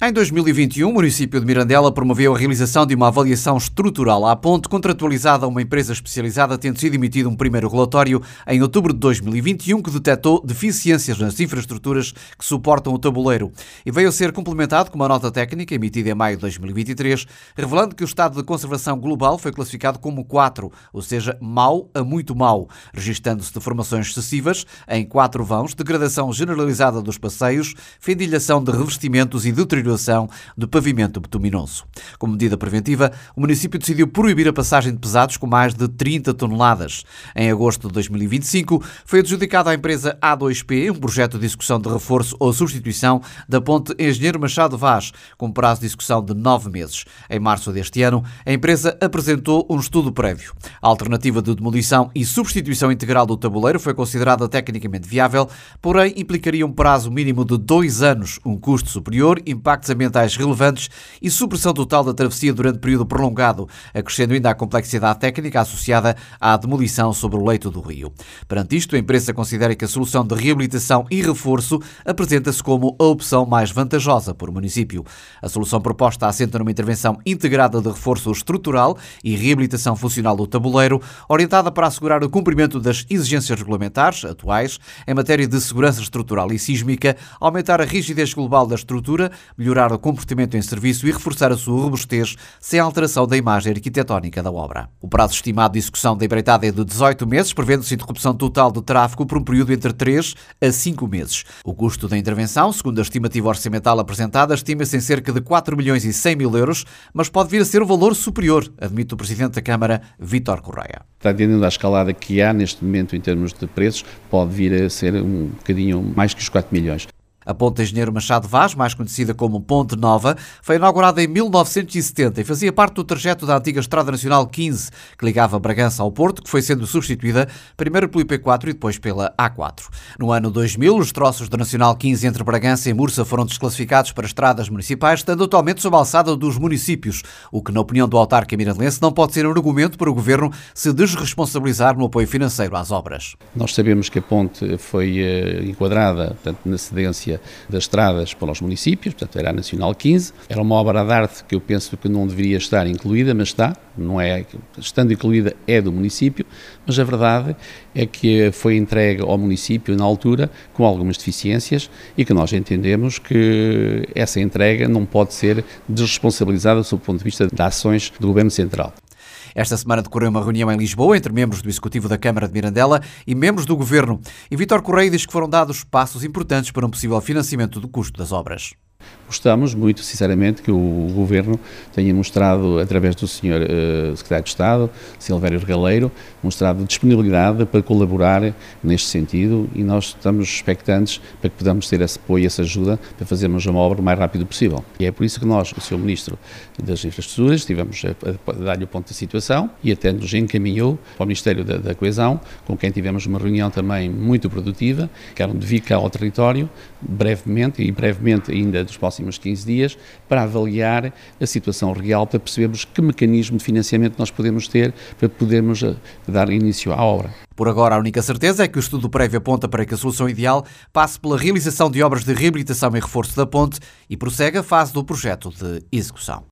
Em 2021, o município de Mirandela promoveu a realização de uma avaliação estrutural à ponte contratualizada a uma empresa especializada, tendo sido emitido um primeiro relatório em outubro de 2021 que detectou deficiências nas infraestruturas que suportam o tabuleiro e veio a ser complementado com uma nota técnica emitida em maio de 2023, revelando que o estado de conservação global foi classificado como 4, ou seja, mau a muito mau, registando-se deformações excessivas em 4 vãos, degradação generalizada dos passeios, fendilhação de revestimentos e deterioração do pavimento bituminoso. Como medida preventiva, o município decidiu proibir a passagem de pesados com mais de 30 toneladas. Em agosto de 2025, foi adjudicado à empresa A2P um projeto de execução de reforço ou substituição da ponte Engenheiro Machado Vaz, com prazo de execução de 9 meses. Em março deste ano, a empresa apresentou um estudo prévio. A alternativa de demolição e substituição integral do tabuleiro foi considerada tecnicamente viável, porém implicaria um prazo mínimo de 2 anos, um custo superior, impactos ambientais relevantes e supressão total da travessia durante período prolongado, acrescendo ainda a complexidade técnica associada à demolição sobre o leito do rio. Perante isto, a empresa considera que a solução de reabilitação e reforço apresenta-se como a opção mais vantajosa para o município. A solução proposta assenta numa intervenção integrada de reforço estrutural e reabilitação funcional do tabuleiro, orientada para assegurar o cumprimento das exigências regulamentares atuais em matéria de segurança estrutural e sísmica, aumentar a rigidez global da estrutura, melhorar o comportamento em serviço e reforçar a sua robustez sem alteração da imagem arquitetónica da obra. O prazo estimado de execução da empreitada é de 18 meses, prevendo-se interrupção total de tráfego por um período entre 3 a 5 meses. O custo da intervenção, segundo a estimativa orçamental apresentada, estima-se em cerca de 4 milhões e 100 mil euros, mas pode vir a ser um valor superior, admite o Presidente da Câmara, Vítor Correia. Atendendo à escalada que há neste momento em termos de preços, pode vir a ser um bocadinho mais que os 4 milhões. A ponte Engenheiro Machado Vaz, mais conhecida como Ponte Nova, foi inaugurada em 1970 e fazia parte do trajeto da antiga Estrada Nacional 15, que ligava Bragança ao Porto, que foi sendo substituída primeiro pelo IP4 e depois pela A4. No ano 2000, os troços da Nacional 15 entre Bragança e Mursa foram desclassificados para estradas municipais, estando atualmente sob a alçada dos municípios, o que, na opinião do autarca mirandense, não pode ser um argumento para o Governo se desresponsabilizar no apoio financeiro às obras. Nós sabemos que a ponte foi enquadrada, portanto, na cedência das estradas para os municípios, portanto era a Nacional 15, era uma obra de arte que eu penso que não deveria estar incluída, mas está, não é, estando incluída é do município, mas a verdade é que foi entregue ao município na altura com algumas deficiências e que nós entendemos que essa entrega não pode ser desresponsabilizada sob o ponto de vista de ações do Governo Central. Esta semana decorreu uma reunião em Lisboa entre membros do Executivo da Câmara de Mirandela e membros do Governo. E Vítor Correia diz que foram dados passos importantes para um possível financiamento do custo das obras. Gostamos muito, sinceramente, que o Governo tenha mostrado, através do Sr. Secretário de Estado, Silvério Regaleiro, mostrado disponibilidade para colaborar neste sentido e nós estamos expectantes para que podamos ter esse apoio e essa ajuda para fazermos uma obra o mais rápido possível. E é por isso que nós, o Sr. Ministro das Infraestruturas, estivemos a dar-lhe o ponto da situação e até nos encaminhou para o Ministério da Coesão, com quem tivemos uma reunião também muito produtiva, que era de vir cá ao território, brevemente ainda dos próximos 15 dias, para avaliar a situação real, para percebermos que mecanismo de financiamento nós podemos ter para podermos dar início à obra. Por agora, a única certeza é que o estudo prévio aponta para que a solução ideal passe pela realização de obras de reabilitação e reforço da ponte e prossegue a fase do projeto de execução.